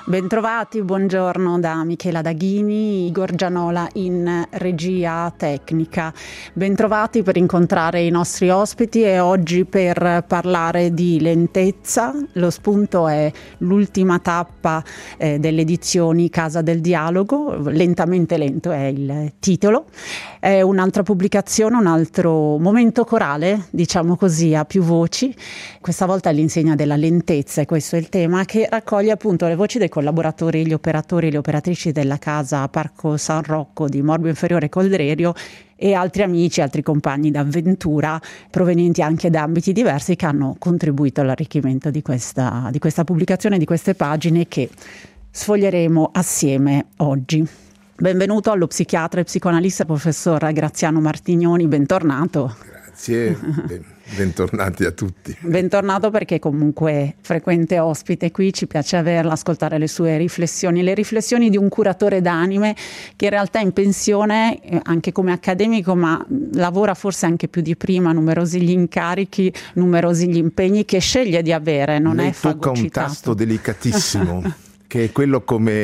Bentrovati, buongiorno da Michela Daghini, Igor Gianola in regia tecnica. Bentrovati per incontrare i nostri ospiti e oggi per parlare di lentezza. Lo spunto è l'ultima tappa delle edizioni Casa del Dialogo, Lentamente lento è il titolo. È un'altra pubblicazione, un altro momento corale, diciamo così, a più voci. Questa volta all'insegna della lentezza, e questo è il tema, che raccoglie appunto le voci dei collaboratori, gli operatori e le operatrici della casa Parco San Rocco di Morbio Inferiore Coldrerio e altri amici, altri compagni d'avventura provenienti anche da ambiti diversi che hanno contribuito all'arricchimento di questa pubblicazione, di queste pagine che sfoglieremo assieme oggi. Benvenuto allo psichiatra e psicoanalista professor Graziano Martignoni, bentornato. Grazie, bentornati a tutti. Bentornato perché comunque frequente ospite qui, ci piace averla, ascoltare le sue riflessioni, le riflessioni di un curatore d'anime che in realtà è in pensione anche come accademico, ma lavora forse anche più di prima, numerosi gli incarichi, numerosi gli impegni che sceglie di avere, non lei è fagocitato. Tocca un tasto delicatissimo che è quello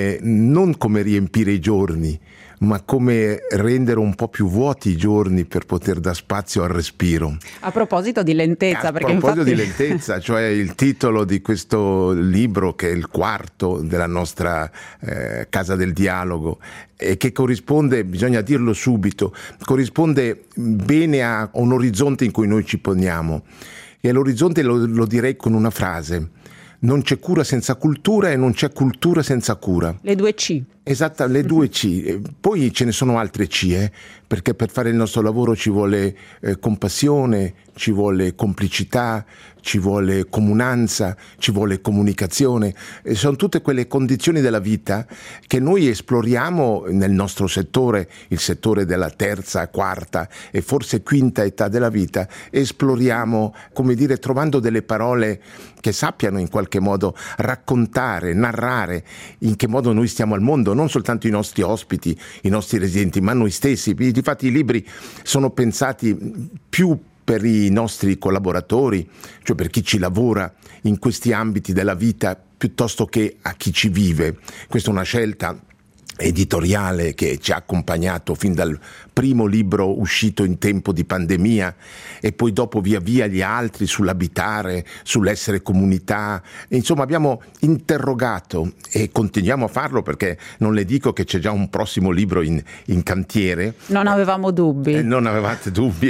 non come riempire i giorni, ma come rendere un po' più vuoti i giorni per poter dar spazio al respiro. A proposito di lentezza, di lentezza, cioè il titolo di questo libro, che è il quarto della nostra Casa del Dialogo, e che corrisponde, bisogna dirlo subito, corrisponde bene a un orizzonte in cui noi ci poniamo. E l'orizzonte lo direi con una frase: non c'è cura senza cultura e non c'è cultura senza cura. Le due C. Esatto, le due C. Poi ce ne sono altre C, perché per fare il nostro lavoro ci vuole compassione, ci vuole complicità, ci vuole comunanza, ci vuole comunicazione. E sono tutte quelle condizioni della vita che noi esploriamo nel nostro settore, il settore della terza, quarta e forse quinta età della vita. Esploriamo, come dire, trovando delle parole che sappiano in qualche modo raccontare, narrare in che modo noi stiamo al mondo, non soltanto i nostri ospiti, i nostri residenti, ma noi stessi. Difatti i libri sono pensati più per i nostri collaboratori, cioè per chi ci lavora in questi ambiti della vita, piuttosto che a chi ci vive. Questa è una scelta editoriale che ci ha accompagnato fin dal primo libro uscito in tempo di pandemia, e poi dopo via via gli altri sull'abitare, sull'essere comunità. Insomma, abbiamo interrogato e continuiamo a farlo, perché non le dico che c'è già un prossimo libro in cantiere. Non avevamo dubbi. Non avevate dubbi.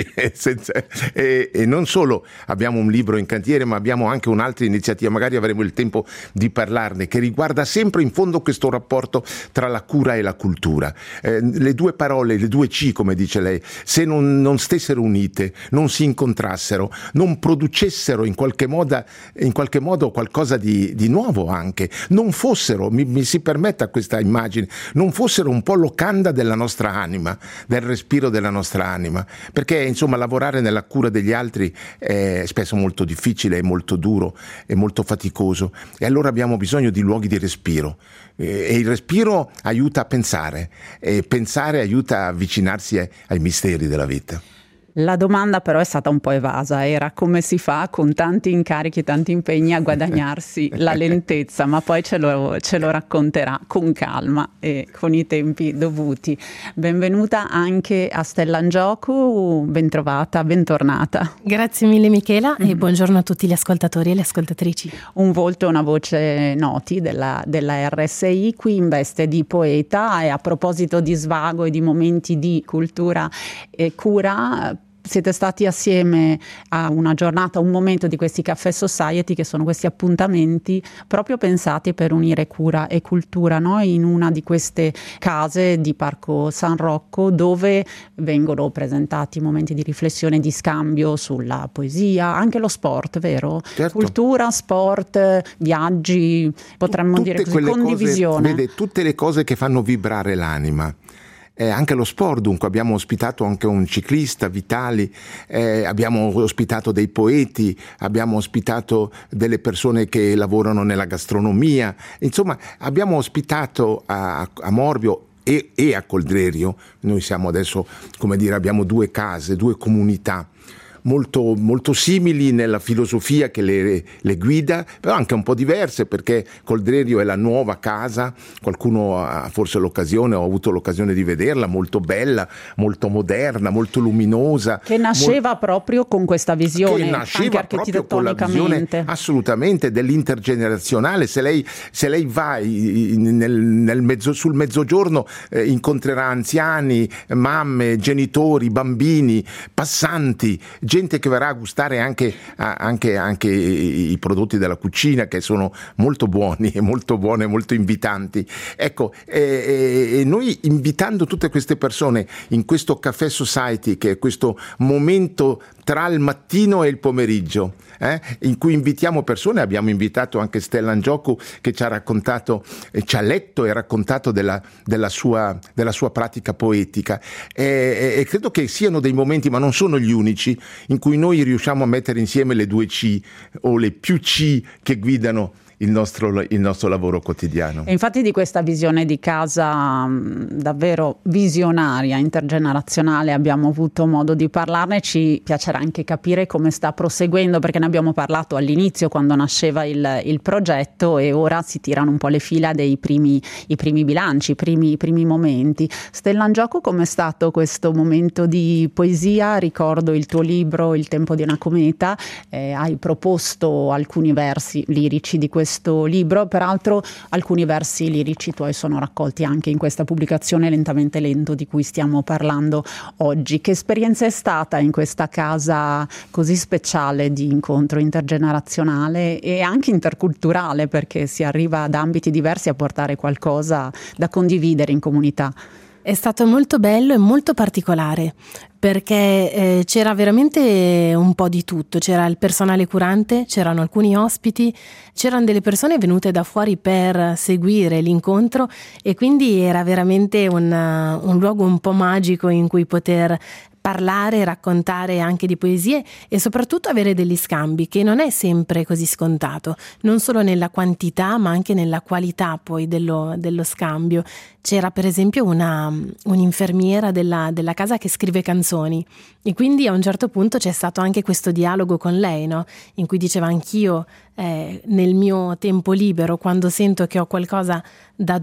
E non solo abbiamo un libro in cantiere, ma abbiamo anche un'altra iniziativa, magari avremo il tempo di parlarne, che riguarda sempre in fondo questo rapporto tra la cura e la cultura. Le due parole, le due C, come dice lei, se non stessero unite, non si incontrassero, non producessero in qualche modo qualcosa di nuovo, anche non fossero, mi si permetta questa immagine, non fossero un po' locanda della nostra anima, del respiro della nostra anima, perché insomma lavorare nella cura degli altri è spesso molto difficile, è molto duro, è molto faticoso, e allora abbiamo bisogno di luoghi di respiro, e il respiro aiuta a pensare, e pensare aiuta a avvicinarsi ai misteri della vita. La domanda però è stata un po' evasa, era come si fa con tanti incarichi e tanti impegni a guadagnarsi la lentezza, ma poi ce lo racconterà con calma e con i tempi dovuti. Benvenuta anche a Stella Angiocu, bentrovata, bentornata. Grazie mille Michela e buongiorno a tutti gli ascoltatori e le ascoltatrici. Un volto e una voce noti della RSI, qui in veste di poeta, e a proposito di svago e di momenti di cultura e cura, siete stati assieme a una giornata, un momento di questi Caffè Society, che sono questi appuntamenti proprio pensati per unire cura e cultura, no? In una di queste case di Parco San Rocco, dove vengono presentati momenti di riflessione, di scambio sulla poesia, anche lo sport, vero? Certo. Cultura, sport, viaggi, potremmo dire così, condivisione. Vede, tutte le cose che fanno vibrare l'anima. Anche lo sport, dunque abbiamo ospitato anche un ciclista, Vitali, abbiamo ospitato dei poeti, abbiamo ospitato delle persone che lavorano nella gastronomia, insomma abbiamo ospitato a Morbio e a Coldrerio. Noi siamo adesso, come dire, abbiamo due case, due comunità, molto, molto simili nella filosofia che le guida, però anche un po' diverse, perché Coldrerio è la nuova casa, qualcuno ha forse l'occasione, ho avuto l'occasione di vederla, molto bella, molto moderna, molto luminosa. Che nasceva proprio con questa visione, anche architettonicamente. Assolutamente, dell'intergenerazionale. Se lei va sul mezzogiorno incontrerà anziani, mamme, genitori, bambini, passanti, gente che verrà a gustare anche i prodotti della cucina, che sono molto buoni e molto invitanti. Ecco, e noi, invitando tutte queste persone in questo Café Society, che è questo momento tra il mattino e il pomeriggio, in cui invitiamo persone. Abbiamo invitato anche Stella Njoku, che ci ha raccontato, ci ha letto e raccontato della sua pratica poetica, e credo che siano dei momenti, ma non sono gli unici, in cui noi riusciamo a mettere insieme le due C o le più C che guidano il nostro lavoro quotidiano. E infatti di questa visione di casa davvero visionaria, intergenerazionale, abbiamo avuto modo di parlarne. Ci piacerà anche capire come sta proseguendo, perché ne abbiamo parlato all'inizio, quando nasceva il progetto, e ora si tirano un po' le fila dei primi bilanci, i primi momenti. Stella Njoku, com'è stato questo momento di poesia? Ricordo il tuo libro Il tempo di una cometa, hai proposto alcuni versi lirici di questo libro, peraltro alcuni versi lirici tuoi sono raccolti anche in questa pubblicazione Lentamente Lento di cui stiamo parlando oggi. Che esperienza è stata in questa casa così speciale di incontro intergenerazionale e anche interculturale, perché si arriva da ambiti diversi a portare qualcosa da condividere in comunità? È stato molto bello e molto particolare, perché c'era veramente un po' di tutto. C'era il personale curante, c'erano alcuni ospiti, c'erano delle persone venute da fuori per seguire l'incontro, e quindi era veramente un luogo un po' magico in cui poter parlare, raccontare anche di poesie e soprattutto avere degli scambi, che non è sempre così scontato, non solo nella quantità ma anche nella qualità poi dello scambio. C'era per esempio un'infermiera della casa che scrive canzoni, e quindi a un certo punto c'è stato anche questo dialogo con lei, no? In cui diceva: anch'io nel mio tempo libero, quando sento che ho qualcosa da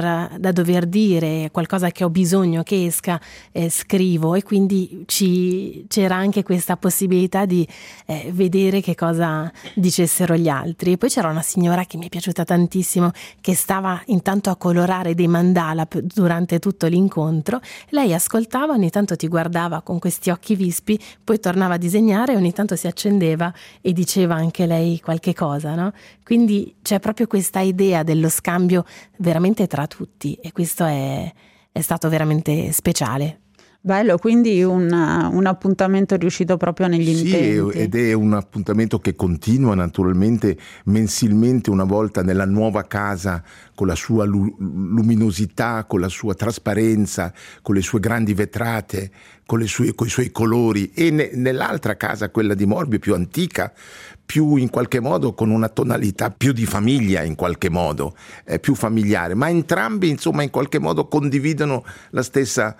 dover dire, qualcosa che ho bisogno che esca, scrivo. E quindi c'era anche questa possibilità di vedere che cosa dicessero gli altri. E poi c'era una signora che mi è piaciuta tantissimo, che stava intanto a colorare dei mandala durante tutto l'incontro. Lei ascoltava, ogni tanto ti guardava con questi occhi vispi, poi tornava a disegnare, ogni tanto si accendeva e diceva anche lei qualche cosa, no? Quindi c'è proprio questa idea dello scambio veramente tra tutti, e questo è stato veramente speciale. Bello, quindi un appuntamento riuscito proprio negli intenti. Sì, ed è un appuntamento che continua naturalmente mensilmente, una volta nella nuova casa, con la sua luminosità, con la sua trasparenza, con le sue grandi vetrate, con i suoi colori, e nell'altra casa, quella di Morbio, più antica, più in qualche modo con una tonalità più di famiglia, in qualche modo, più familiare, ma entrambi insomma in qualche modo condividono la stessa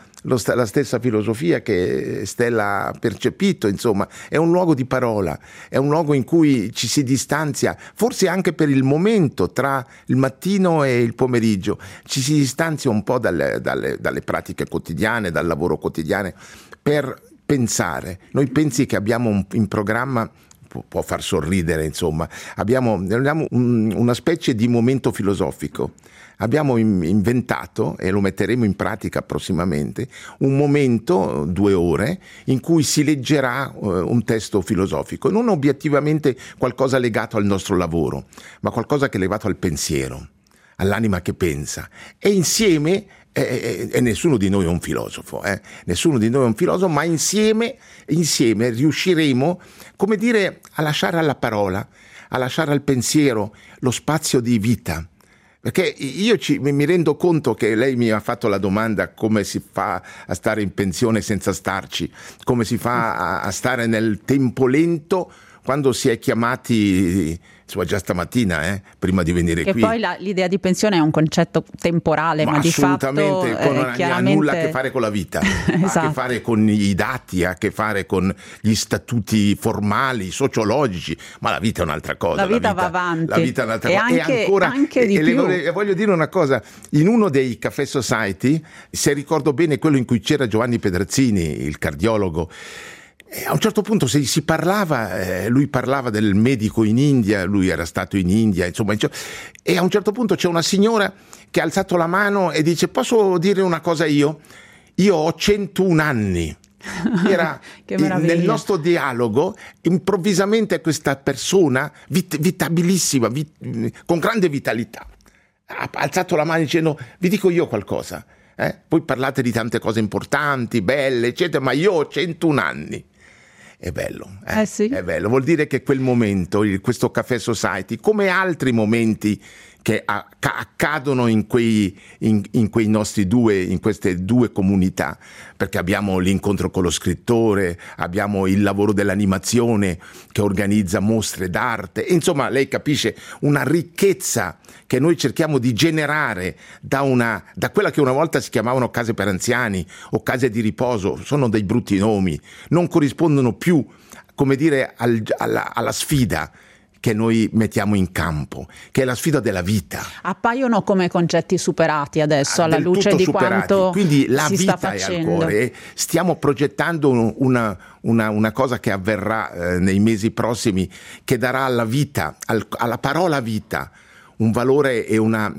filosofia che Stella ha percepito. Insomma, è un luogo di parola, è un luogo in cui ci si distanzia, forse anche per il momento tra il mattino e il pomeriggio, ci si distanzia un po' dalle pratiche quotidiane, dal lavoro quotidiano, per pensare. Noi pensi che abbiamo in programma, può far sorridere, insomma, abbiamo una specie di momento filosofico. Abbiamo inventato, e lo metteremo in pratica prossimamente, un momento, 2 ore, in cui si leggerà un testo filosofico, non obiettivamente qualcosa legato al nostro lavoro, ma qualcosa che è legato al pensiero, all'anima che pensa. E insieme, e nessuno di noi è un filosofo, ma insieme riusciremo, come dire, a lasciare alla parola, a lasciare al pensiero lo spazio di vita. Perché io mi rendo conto che lei mi ha fatto la domanda: come si fa a stare in pensione senza starci, come si fa a stare nel tempo lento quando si è chiamati già stamattina, prima di venire che qui. Che poi l'idea di pensione è un concetto temporale, ma di fatto non ha nulla a che fare con la vita, esatto. Ha a che fare con i dati, ha a che fare con gli statuti formali, sociologici, ma la vita è un'altra cosa. La vita va avanti. La vita è un'altra cosa. Anche di più. Voglio dire una cosa, in uno dei Café Society, se ricordo bene quello in cui c'era Giovanni Pedrazzini, il cardiologo, a un certo punto si parlava, lui parlava del medico in India, lui era stato in India, insomma, e a un certo punto c'è una signora che ha alzato la mano e dice: posso dire una cosa io? Io ho 101 anni. Era nel nostro dialogo, improvvisamente questa persona vitabilissima, con grande vitalità, ha alzato la mano dicendo: vi dico io qualcosa, voi parlate di tante cose importanti, belle, eccetera, ma io ho 101 anni. È bello, sì. È bello, vuol dire che quel momento, questo Café Society, come altri momenti che accadono in quei nostri in queste due comunità, perché abbiamo l'incontro con lo scrittore, abbiamo il lavoro dell'animazione che organizza mostre d'arte, insomma lei capisce una ricchezza che noi cerchiamo di generare da quella che una volta si chiamavano case per anziani o case di riposo. Sono dei brutti nomi, non corrispondono più, come dire, alla sfida che noi mettiamo in campo, che è la sfida della vita. Appaiono come concetti superati adesso, alla luce di quanto quindi la si vita sta facendo. È al cuore. Stiamo progettando una cosa che avverrà nei mesi prossimi, che darà alla vita, alla parola vita, un valore e una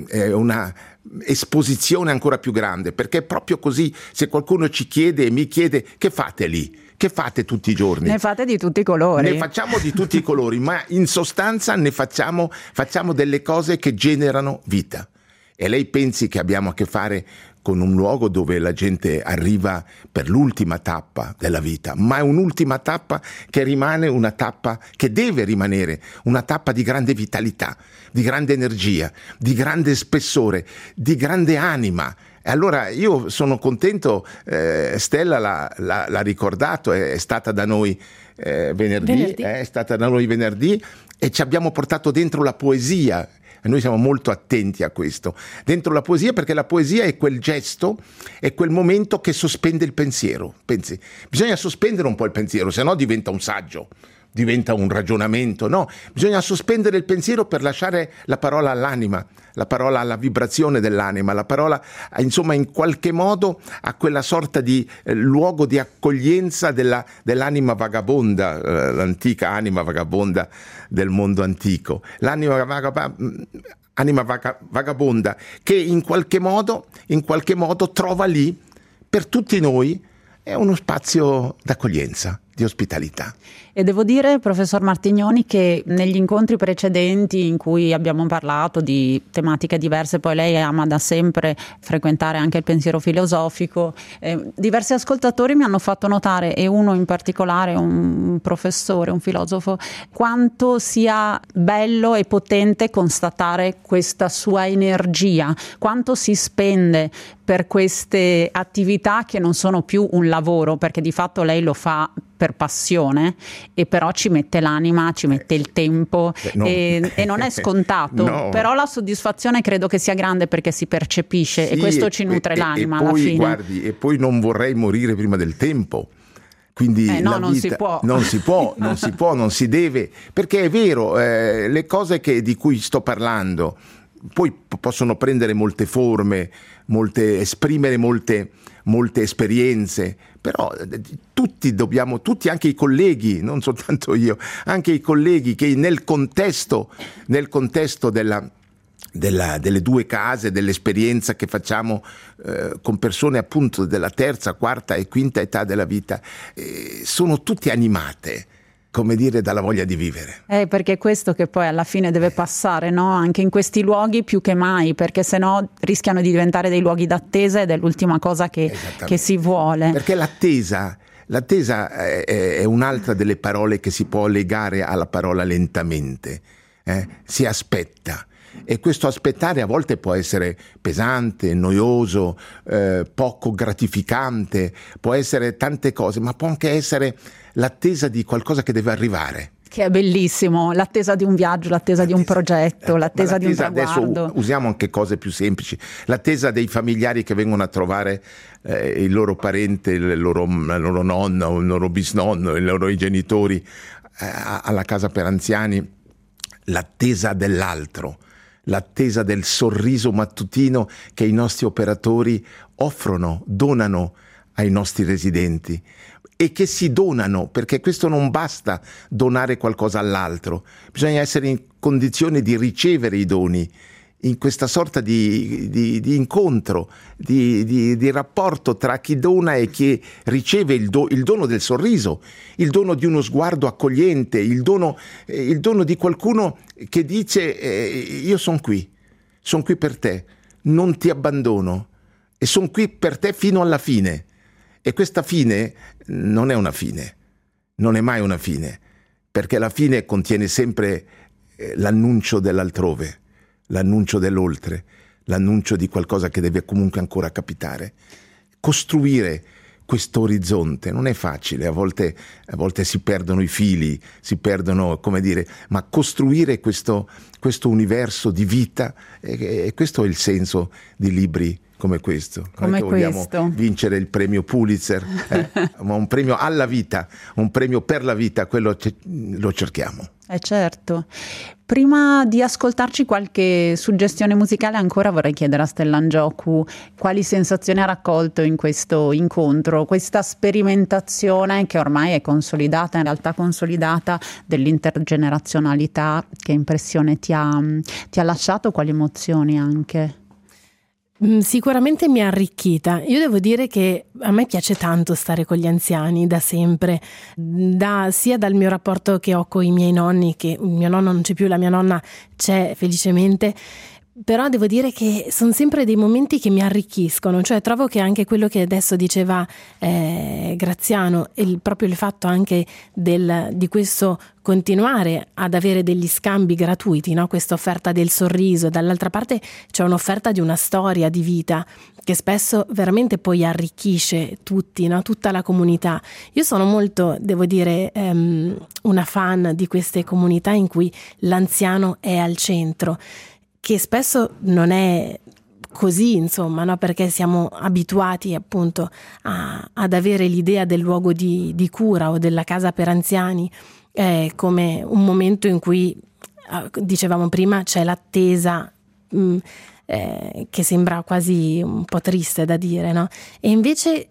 esposizione ancora più grande, perché è proprio così. Se qualcuno ci chiede e mi chiede: che fate lì? Che fate tutti i giorni? Ne fate di tutti i colori. Ne facciamo di tutti i colori, ma in sostanza ne facciamo delle cose che generano vita. E lei pensi che abbiamo a che fare con un luogo dove la gente arriva per l'ultima tappa della vita, ma è un'ultima tappa che rimane una tappa che deve rimanere una tappa di grande vitalità, di grande energia, di grande spessore, di grande anima. E allora io sono contento, Stella l'ha ricordato, è stata da noi venerdì. È stata da noi venerdì e ci abbiamo portato dentro la poesia. E noi siamo molto attenti a questo, dentro la poesia, perché la poesia è quel gesto, è quel momento che sospende il pensiero. Pensi, bisogna sospendere un po' il pensiero, se no diventa un saggio, diventa un ragionamento. No, bisogna sospendere il pensiero per lasciare la parola all'anima, la parola alla vibrazione dell'anima, la parola, insomma, in qualche modo a quella sorta di luogo di accoglienza dell'anima vagabonda, l'antica anima vagabonda del mondo antico, l'anima vagabonda che in qualche modo trova lì per tutti noi è uno spazio d'accoglienza, di ospitalità. E devo dire, professor Martignoni, che negli incontri precedenti in cui abbiamo parlato di tematiche diverse, poi lei ama da sempre frequentare anche il pensiero filosofico, diversi ascoltatori mi hanno fatto notare, e uno in particolare, un professore, un filosofo, quanto sia bello e potente constatare questa sua energia, quanto si spende per queste attività che non sono più un lavoro, perché di fatto lei lo fa per passione, e però ci mette l'anima, ci mette il tempo, e non è scontato, no. Però la soddisfazione credo che sia grande, perché si percepisce, sì, e questo ci nutre l'anima poi, alla fine. Guardi, e poi non vorrei morire prima del tempo. Quindi no, la non vita, si può. non si deve, perché è vero, le cose di cui sto parlando poi possono prendere molte forme, esprimere molte esperienze, però tutti, anche i colleghi, non soltanto io, anche i colleghi che nel contesto delle due case, dell'esperienza che facciamo con persone appunto della terza, quarta e quinta età della vita, sono tutti animate, come dire, dalla voglia di vivere. Perché è questo che poi alla fine deve passare, no? Anche in questi luoghi più che mai, perché sennò rischiano di diventare dei luoghi d'attesa, ed è l'ultima cosa che si vuole. Perché l'attesa è un'altra delle parole che si può legare alla parola lentamente. Si aspetta. E questo aspettare a volte può essere pesante, noioso, poco gratificante, può essere tante cose, ma può anche essere l'attesa di qualcosa che deve arrivare. Che è bellissimo, l'attesa di un viaggio, l'attesa di un progetto, l'attesa di un traguardo. Adesso usiamo anche cose più semplici, l'attesa dei familiari che vengono a trovare il loro parente, la loro nonna, il loro bisnonno, i loro genitori alla casa per anziani, l'attesa dell'altro, l'attesa del sorriso mattutino che i nostri operatori offrono, donano ai nostri residenti. E che si donano, perché questo non basta donare qualcosa all'altro, bisogna essere in condizione di ricevere i doni, in questa sorta di incontro, di rapporto tra chi dona e chi riceve il dono del sorriso, il dono di uno sguardo accogliente, il dono di qualcuno che dice io sono qui per te, non ti abbandono e sono qui per te fino alla fine. E questa fine non è una fine, non è mai una fine, perché la fine contiene sempre l'annuncio dell'altrove, l'annuncio dell'oltre, l'annuncio di qualcosa che deve comunque ancora capitare. Costruire questo orizzonte non è facile, a volte si perdono i fili, si perdono, ma costruire questo universo di vita, e questo è il senso di libri come questo. Come vogliamo questo. Vincere il premio Pulitzer, ma un premio alla vita, un premio per la vita, quello lo cerchiamo. Certo. Prima di ascoltarci qualche suggestione musicale ancora vorrei chiedere a Stellan Giocù quali sensazioni ha raccolto in questo incontro, questa sperimentazione che ormai è consolidata, in realtà consolidata, dell'intergenerazionalità. Che impressione ti ha lasciato, quali emozioni anche? Sicuramente mi ha arricchita. Io devo dire che a me piace tanto stare con gli anziani da sempre, sia dal mio rapporto che ho con i miei nonni, che il mio nonno non c'è più, la mia nonna c'è felicemente, però devo dire che sono sempre dei momenti che mi arricchiscono, cioè trovo che anche quello che adesso diceva Graziano, proprio il fatto anche di questo continuare ad avere degli scambi gratuiti, no? Questa offerta del sorriso, dall'altra parte c'è un'offerta di una storia di vita che spesso veramente poi arricchisce tutti, no? Tutta la comunità. Io sono molto, devo dire, una fan di queste comunità in cui l'anziano è al centro, che spesso non è così, insomma, no? Perché siamo abituati appunto ad avere l'idea del luogo di cura o della casa per anziani come un momento in cui, dicevamo prima, c'è l'attesa che sembra quasi un po' triste da dire, no? E invece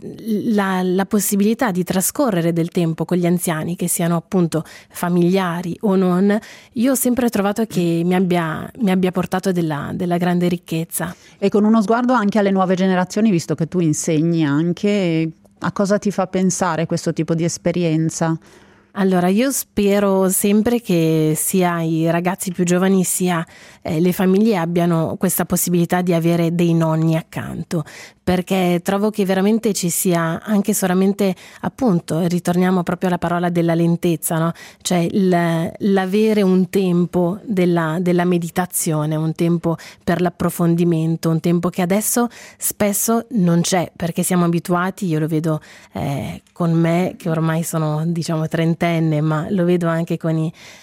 la possibilità di trascorrere del tempo con gli anziani, che siano appunto familiari o non, io ho sempre trovato che mi abbia portato della grande ricchezza. E con uno sguardo anche alle nuove generazioni, visto che tu insegni anche, a cosa ti fa pensare questo tipo di esperienza? Allora, io spero sempre che sia i ragazzi più giovani sia le famiglie abbiano questa possibilità di avere dei nonni accanto, perché trovo che veramente ci sia anche solamente, appunto, ritorniamo proprio alla parola della lentezza, no? Cioè l'avere un tempo della meditazione, un tempo per l'approfondimento, un tempo che adesso spesso non c'è, perché siamo abituati, io lo vedo con me che ormai sono, diciamo, trentenne, ma lo vedo anche con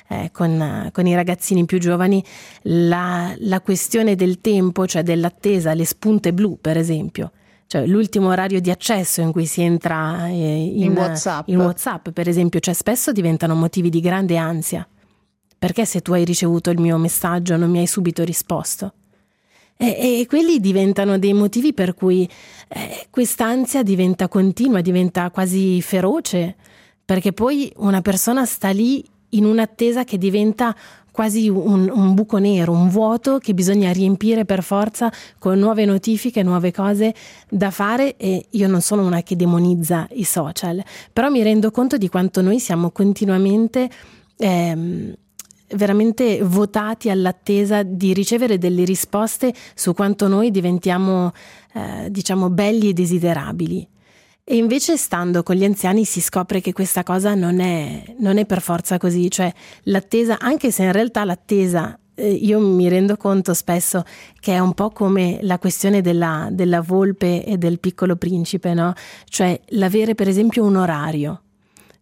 i ragazzini più giovani, la questione del tempo, cioè dell'attesa, le spunte blu per esempio, cioè l'ultimo orario di accesso in cui si entra in WhatsApp per esempio, cioè spesso diventano motivi di grande ansia. Perché se tu hai ricevuto il mio messaggio non mi hai subito risposto? E quelli diventano dei motivi per cui quest'ansia diventa continua, diventa quasi feroce, perché poi una persona sta lì in un'attesa che diventa quasi un buco nero, un vuoto che bisogna riempire per forza con nuove notifiche, nuove cose da fare. E io non sono una che demonizza i social, però mi rendo conto di quanto noi siamo continuamente veramente votati all'attesa di ricevere delle risposte su quanto noi diventiamo diciamo belli e desiderabili. E invece stando con gli anziani si scopre che questa cosa non è per forza così, cioè l'attesa, anche se in realtà l'attesa, io mi rendo conto spesso che è un po' come la questione della volpe e del Piccolo Principe, no? Cioè l'avere per esempio un orario.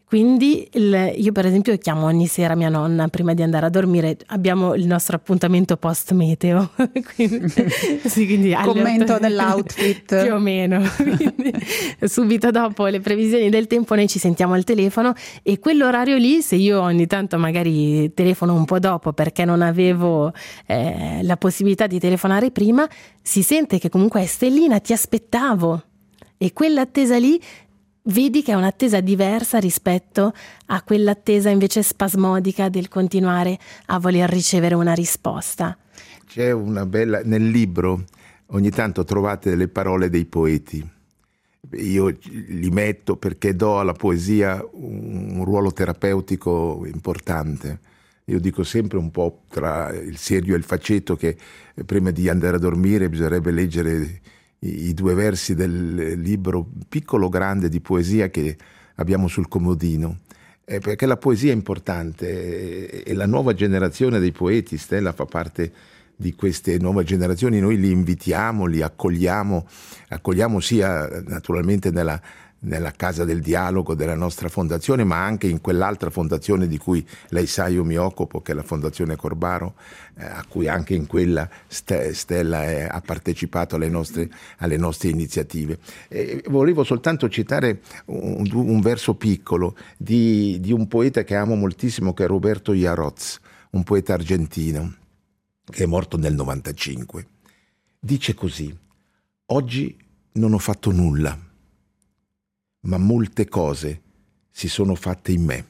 Quindi io per esempio chiamo ogni sera mia nonna prima di andare a dormire, abbiamo il nostro appuntamento post meteo, quindi commento dell'outfit più o meno, quindi subito dopo le previsioni del tempo noi ci sentiamo al telefono, e quell'orario lì, se io ogni tanto magari telefono un po' dopo perché non avevo la possibilità di telefonare prima, si sente che comunque Stellina, ti aspettavo, e quell'attesa lì vedi che è un'attesa diversa rispetto a quell'attesa invece spasmodica del continuare a voler ricevere una risposta. C'è una bella... Nel libro ogni tanto trovate delle parole dei poeti. Io li metto perché do alla poesia un ruolo terapeutico importante. Io dico sempre, un po' tra il serio e il faceto, che prima di andare a dormire bisognerebbe leggere i 2 versi del libro piccolo grande di poesia che abbiamo sul comodino, perché la poesia è importante, e la nuova generazione dei poeti, Stella fa parte di queste nuove generazioni, noi li invitiamo, li accogliamo sia naturalmente nella Casa del Dialogo della nostra fondazione, ma anche in quell'altra fondazione di cui lei sa io mi occupo, che è la Fondazione Corbaro, a cui anche in quella Stella ha partecipato alle nostre iniziative. Volevo soltanto citare un verso piccolo di un poeta che amo moltissimo, che è Roberto Jarosz, un poeta argentino che è morto nel 95. Dice così: oggi non ho fatto nulla, ma molte cose si sono fatte in me.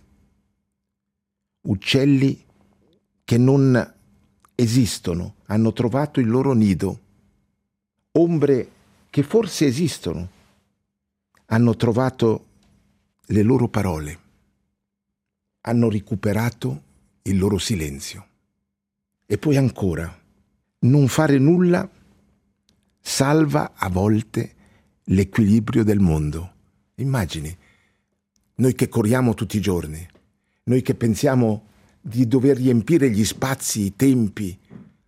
Uccelli che non esistono hanno trovato il loro nido. Ombre che forse esistono hanno trovato le loro parole. Hanno recuperato il loro silenzio. E poi ancora, non fare nulla salva a volte l'equilibrio del mondo. Immagini, noi che corriamo tutti i giorni, noi che pensiamo di dover riempire gli spazi, i tempi,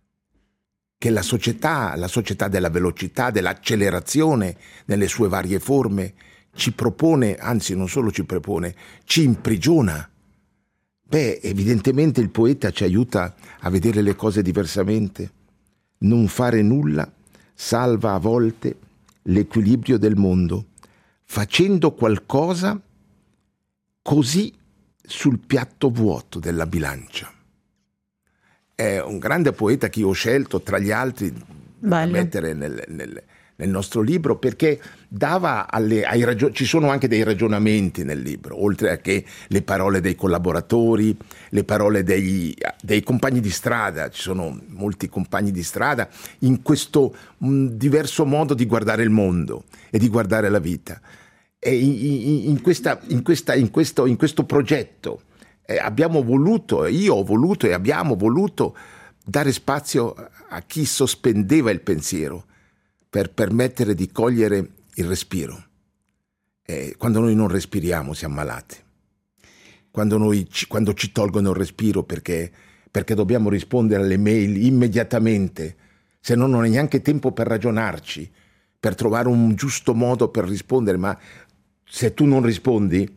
che la società della velocità, dell'accelerazione nelle sue varie forme ci propone, anzi non solo ci propone, ci imprigiona. Evidentemente il poeta ci aiuta a vedere le cose diversamente. Non fare nulla salva a volte l'equilibrio del mondo, facendo qualcosa così sul piatto vuoto della bilancia. È un grande poeta che io ho scelto tra gli altri da mettere nel nostro libro, perché dava ci sono anche dei ragionamenti nel libro, oltre a che le parole dei collaboratori, le parole dei compagni di strada. Ci sono molti compagni di strada in questo diverso modo di guardare il mondo e di guardare la vita. E in questo progetto abbiamo voluto, io ho voluto e abbiamo voluto dare spazio a chi sospendeva il pensiero per permettere di cogliere il respiro. Quando noi non respiriamo siamo malati. Quando ci tolgono il respiro perché dobbiamo rispondere alle mail immediatamente, se no non hai neanche tempo per ragionarci, per trovare un giusto modo per rispondere, ma se tu non rispondi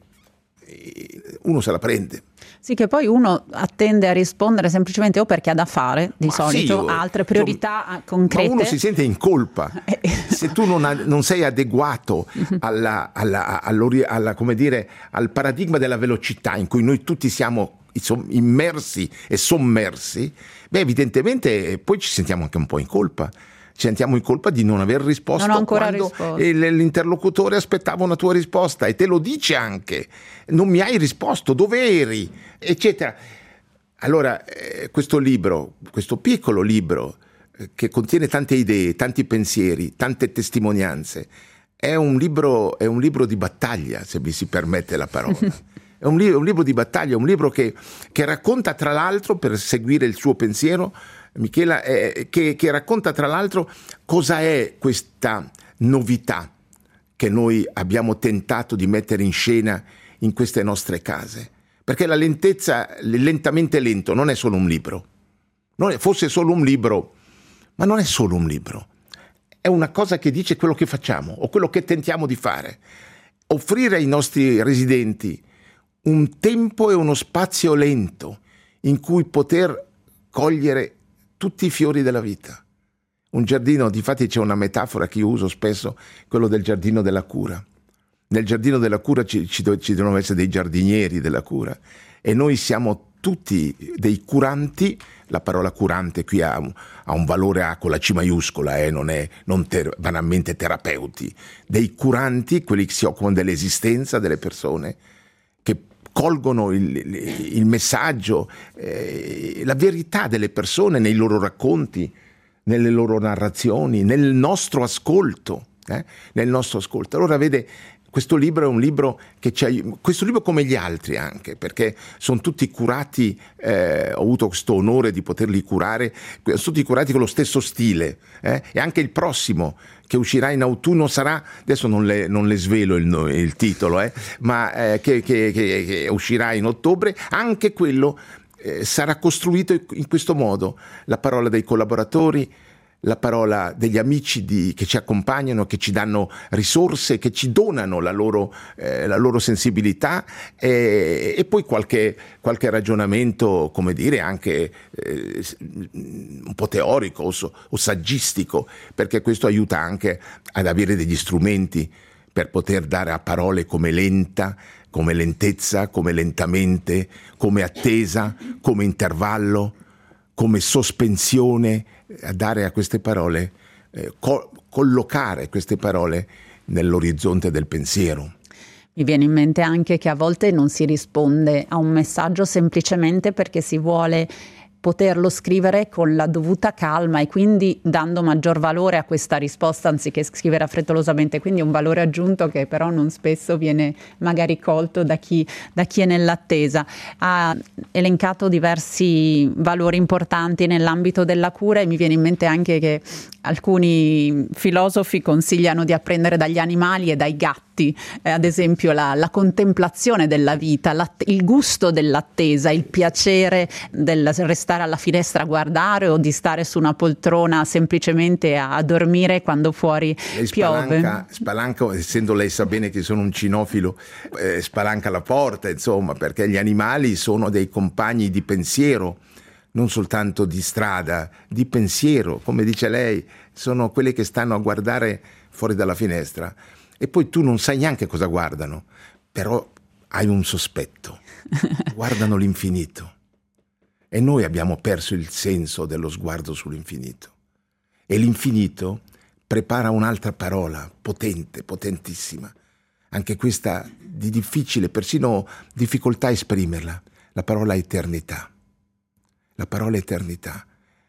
uno se la prende. Sì, che poi uno attende a rispondere semplicemente o perché ha da fare, di solito, sì, ha altre priorità concrete. Ma uno si sente in colpa se tu non sei adeguato come dire, al paradigma della velocità in cui noi tutti siamo immersi e sommersi. Evidentemente poi ci sentiamo anche un po' in colpa. Ci sentiamo in colpa di non aver risposto quando l'interlocutore aspettava una tua risposta e te lo dice anche: non mi hai risposto, dove eri, eccetera. Allora questo piccolo libro che contiene tante idee, tanti pensieri, tante testimonianze, è un libro di battaglia, se mi si permette la parola. È un libro di battaglia, un libro che racconta, tra l'altro, per seguire il suo pensiero, Michela, che racconta tra l'altro cosa è questa novità che noi abbiamo tentato di mettere in scena in queste nostre case. Perché la lentezza, lentamente lento, non è solo un libro. Fosse solo un libro, ma non è solo un libro. È una cosa che dice quello che facciamo o quello che tentiamo di fare. Offrire ai nostri residenti un tempo e uno spazio lento in cui poter cogliere tutti i fiori della vita. Un giardino, difatti c'è una metafora che io uso spesso, quello del giardino della cura. Nel giardino della cura ci devono essere dei giardinieri della cura, e noi siamo tutti dei curanti. La parola curante qui ha un valore con la C maiuscola, non banalmente terapeuti, dei curanti, quelli che si occupano dell'esistenza delle persone, che colgono il messaggio, la verità delle persone nei loro racconti, nelle loro narrazioni, nel nostro ascolto. Allora vede, questo libro è un libro che questo libro come gli altri anche, perché sono tutti curati, ho avuto questo onore di poterli curare, sono tutti curati con lo stesso stile, e anche il prossimo che uscirà in autunno sarà, adesso non le svelo il titolo, ma che uscirà in ottobre, anche quello sarà costruito in questo modo: la parola dei collaboratori, la parola degli amici che ci accompagnano, che ci danno risorse, che ci donano la loro sensibilità, e poi qualche ragionamento, come dire, anche un po' teorico o saggistico, perché questo aiuta anche ad avere degli strumenti per poter dare a parole come lenta, come lentezza, come lentamente, come attesa, come intervallo, come sospensione, a dare a queste parole, collocare queste parole nell'orizzonte del pensiero. Mi viene in mente anche che a volte non si risponde a un messaggio semplicemente perché si vuole poterlo scrivere con la dovuta calma e quindi dando maggior valore a questa risposta anziché scrivere frettolosamente, quindi un valore aggiunto che però non spesso viene magari colto da chi è nell'attesa. Ha elencato diversi valori importanti nell'ambito della cura e mi viene in mente anche che alcuni filosofi consigliano di apprendere dagli animali e dai gatti, ad esempio la contemplazione della vita, il gusto dell'attesa, il piacere del restare alla finestra a guardare o di stare su una poltrona semplicemente a dormire quando fuori piove. Spalanca, essendo lei sa bene che sono un cinofilo, spalanca la porta, insomma, perché gli animali sono dei compagni di pensiero, non soltanto di strada, di pensiero, come dice lei, sono quelli che stanno a guardare fuori dalla finestra e poi tu non sai neanche cosa guardano, però hai un sospetto, guardano l'infinito e noi abbiamo perso il senso dello sguardo sull'infinito e l'infinito prepara un'altra parola potente, potentissima, anche questa di difficile, persino difficoltà a esprimerla, la parola eternità. La parola eternità.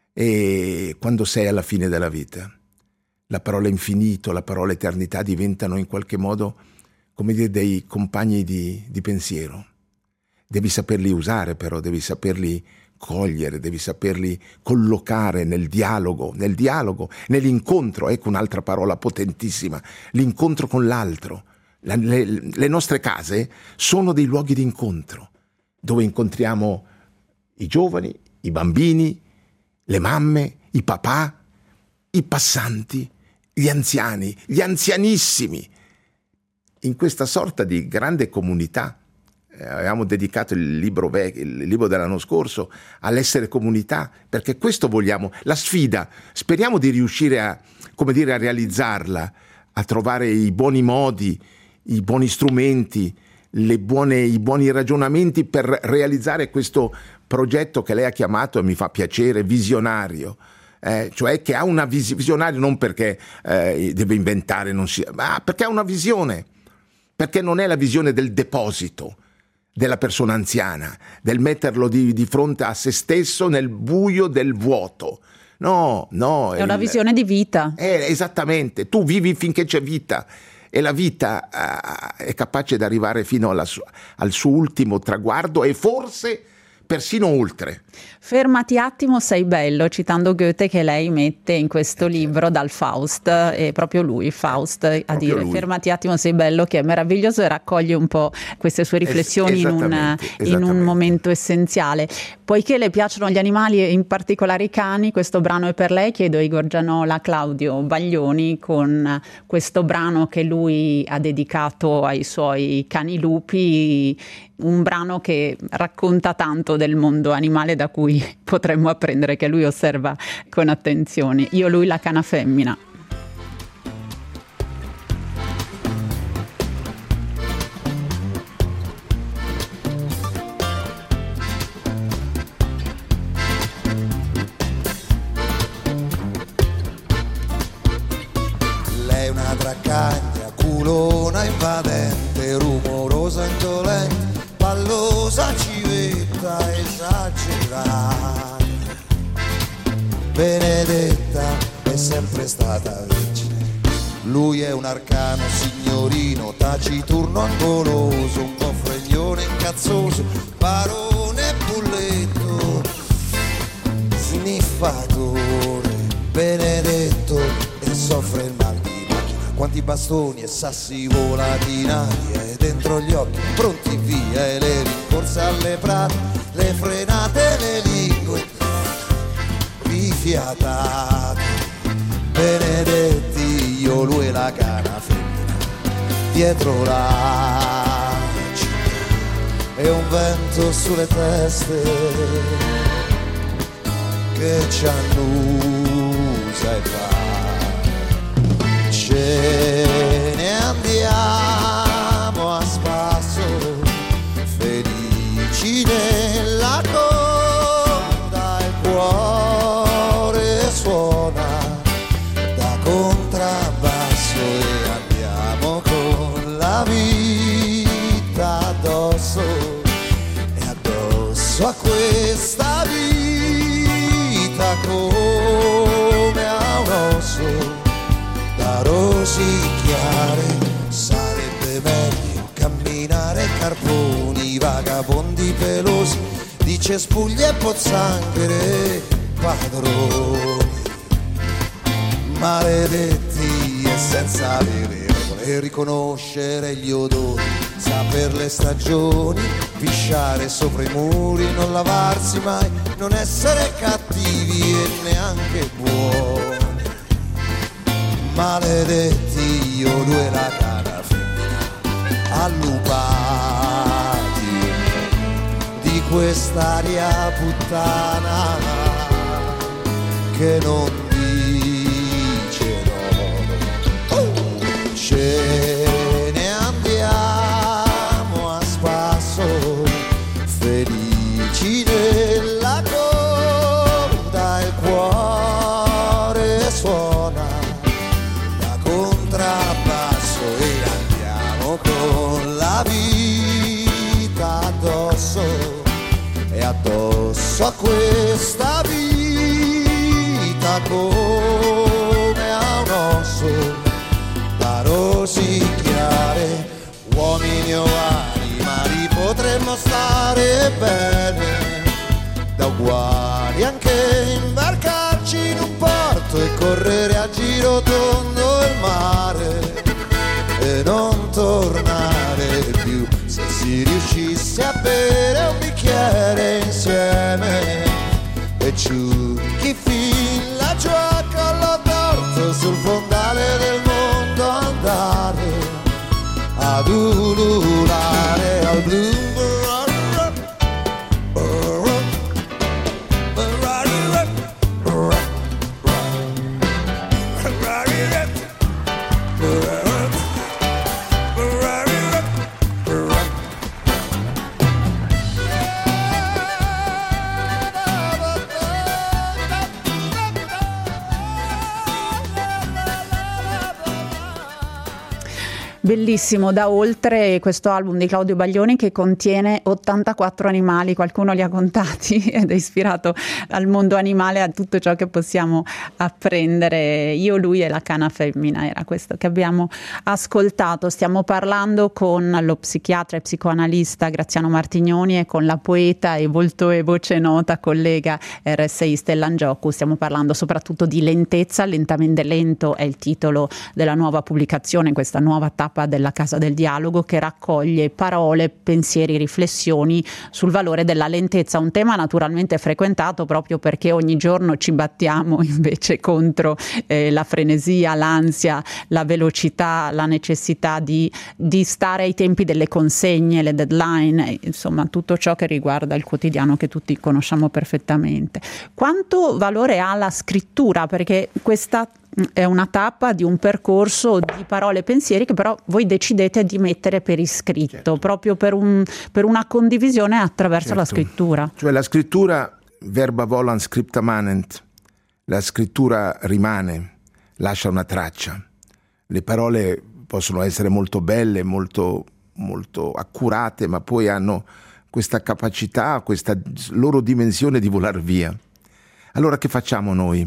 E quando sei alla fine della vita, la parola infinito, la parola eternità diventano in qualche modo, come dire, dei compagni di pensiero. Devi saperli usare, però devi saperli cogliere, devi saperli collocare nel dialogo, nell'incontro. Ecco un'altra parola potentissima, l'incontro con l'altro. Le nostre case sono dei luoghi di incontro, dove incontriamo i giovani, i bambini, le mamme, i papà, i passanti, gli anziani, gli anzianissimi. In questa sorta di grande comunità, avevamo dedicato il libro dell'anno scorso all'essere comunità, perché questo vogliamo, la sfida, speriamo di riuscire a realizzarla, a trovare i buoni modi, i buoni strumenti, i buoni ragionamenti per realizzare questo progetto che lei ha chiamato, e mi fa piacere, visionario, cioè che ha una visionario non perché deve inventare, ma perché ha una visione, perché non è la visione del deposito della persona anziana, del metterlo di fronte a se stesso nel buio del vuoto. No, è una visione di vita. Esattamente, tu vivi finché c'è vita. E la vita è capace di arrivare fino al suo ultimo traguardo e forse persino oltre. Fermati attimo, sei bello, citando Goethe, che lei mette in questo libro dal Faust, è proprio lui, Faust, a dire lui. Fermati attimo, sei bello, che è meraviglioso e raccoglie un po' queste sue riflessioni in un momento essenziale. Poiché le piacciono gli animali e in particolare i cani, questo brano è per lei. Chiedo a Igor Gianola, Claudio Baglioni, con questo brano che lui ha dedicato ai suoi cani lupi, un brano che racconta tanto del mondo animale, da cui potremmo apprendere, che lui osserva con attenzione. Io, lui, la cana femmina. Lei è una traccagna, culona invadente, rumorosa, indolente, pallosa, civetta, esagerata. Benedetta è sempre stata vergine. Lui è un arcano signorino, taciturno, angoloso, un po' freglione, incazzoso, barone bulletto, sniffatore. Benedetto e soffre il mal di macchina. Quanti bastoni e sassi volati in aria e dentro gli occhi, pronti via, e le rincorse alle prate, le frenate, le lingue rifiatate. Benedetti, io, lui e la cana femmina, dietro la città, e un vento sulle teste che ci annusa e fa. Ce ne andiamo a spasso, felici nella coda, il cuore suona da contrabbasso e andiamo con la vita addosso, e addosso a questa vita come a un osso da rosicchiare. Sarebbe meglio camminare carponi, vagabondi pelosi di cespuglie e pozzanghere, padroni maledetti e senza avere regole, riconoscere gli odori, saper le stagioni, pisciare sopra i muri, non lavarsi mai, non essere cattivi e neanche buoni. Maledetti, io, lui e la cana femmina, allupati di quest'aria puttana che non dice no. Ce ne andiamo a spasso, felici nella coda, il cuore suona da contrabbasso e andiamo con la vita addosso, e addosso a questa vita come a un osso da rosicchiare. Uomini o animali potremmo stare bene, da uguali anche imbarcarci in un porto e correre a giro tondo il mare e non tornare più, se si riuscisse a bere un bicchiere insieme e ciucchi fin la giacca allo torto sul fondale del mondo, andare ad ululare al blu. Bellissimo, da oltre questo album di Claudio Baglioni che contiene 84 animali, qualcuno li ha contati ed è ispirato al mondo animale, a tutto ciò che possiamo apprendere. Io, lui e la cana femmina, era questo che abbiamo ascoltato. Stiamo parlando con lo psichiatra e psicoanalista Graziano Martignoni e con la poeta e volto e voce nota collega RSI Stella Angiocu. Stiamo parlando soprattutto di lentezza, lentamente lento è il titolo della nuova pubblicazione, questa nuova tappa della Casa del Dialogo, che raccoglie parole, pensieri, riflessioni sul valore della lentezza, un tema naturalmente frequentato proprio perché ogni giorno ci battiamo invece contro la frenesia, l'ansia, la velocità, la necessità di stare ai tempi delle consegne, le deadline, insomma tutto ciò che riguarda il quotidiano che tutti conosciamo perfettamente. Quanto valore ha la scrittura? Perché questa è una tappa di un percorso di parole e pensieri che però voi decidete di mettere per iscritto, certo, proprio per una condivisione attraverso, certo, la scrittura. Cioè la scrittura, verba volant scripta manent, la scrittura rimane, lascia una traccia. Le parole possono essere molto belle, molto, molto accurate, ma poi hanno questa capacità, questa loro dimensione di volar via. Allora che facciamo noi?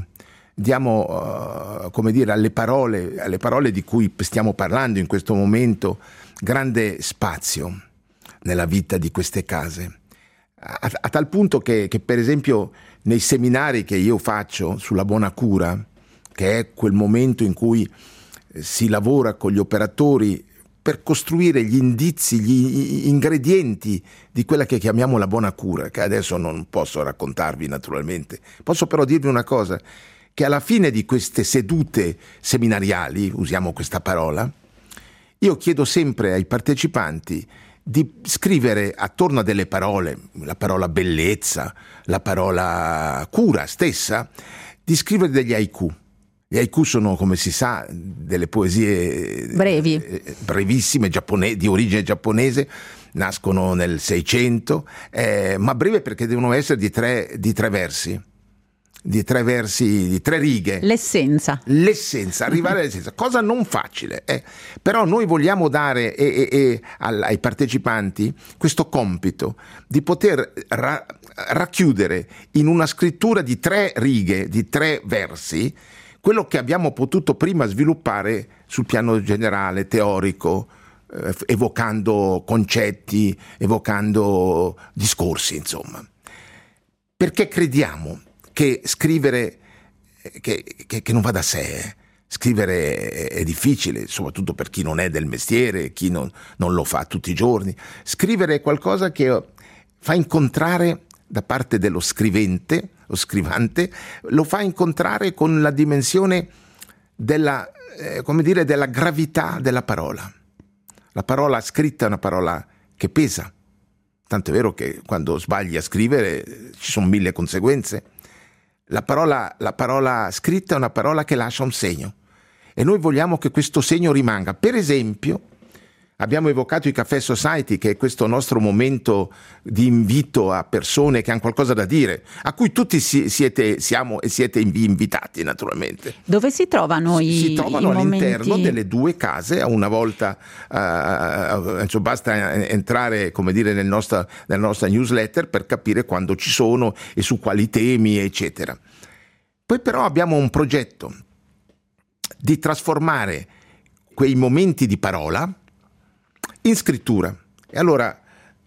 Diamo, come dire, alle parole di cui stiamo parlando in questo momento, grande spazio nella vita di queste case. A tal punto che per esempio nei seminari che io faccio sulla buona cura, che è quel momento in cui si lavora con gli operatori per costruire gli indizi, gli ingredienti di quella che chiamiamo la buona cura, che adesso non posso raccontarvi naturalmente. Posso però dirvi una cosa, che alla fine di queste sedute seminariali, usiamo questa parola, io chiedo sempre ai partecipanti di scrivere attorno a delle parole, la parola bellezza, la parola cura stessa, di scrivere degli haiku. Gli haiku sono, come si sa, delle poesie brevi, brevissime, di origine giapponese, nascono nel 600, ma breve perché devono essere di tre versi. Di tre righe. L'essenza, arrivare all'essenza, cosa non facile. Però noi vogliamo dare ai partecipanti questo compito di poter racchiudere in una scrittura di 3 righe, di 3 versi, quello che abbiamo potuto prima sviluppare sul piano generale, teorico, evocando concetti, evocando discorsi, insomma. Perché crediamo che scrivere che non va da sé. Scrivere è difficile, soprattutto per chi non è del mestiere, chi non lo fa tutti i giorni. Scrivere è qualcosa che fa incontrare da parte dello scrivente o scrivante, lo fa incontrare con la dimensione della gravità della parola. La parola scritta è una parola che pesa, tanto è vero che quando sbagli a scrivere ci sono 1000 conseguenze. La parola scritta è una parola che lascia un segno e noi vogliamo che questo segno rimanga. Per esempio, abbiamo evocato i Café Society, che è questo nostro momento di invito a persone che hanno qualcosa da dire, a cui tutti siete invitati naturalmente. Dove si trovano si trovano all'interno momenti... delle 2 case, a una volta basta entrare, come dire, nella nostra newsletter per capire quando ci sono e su quali temi, eccetera. Poi però abbiamo un progetto di trasformare quei momenti di parola in scrittura. E allora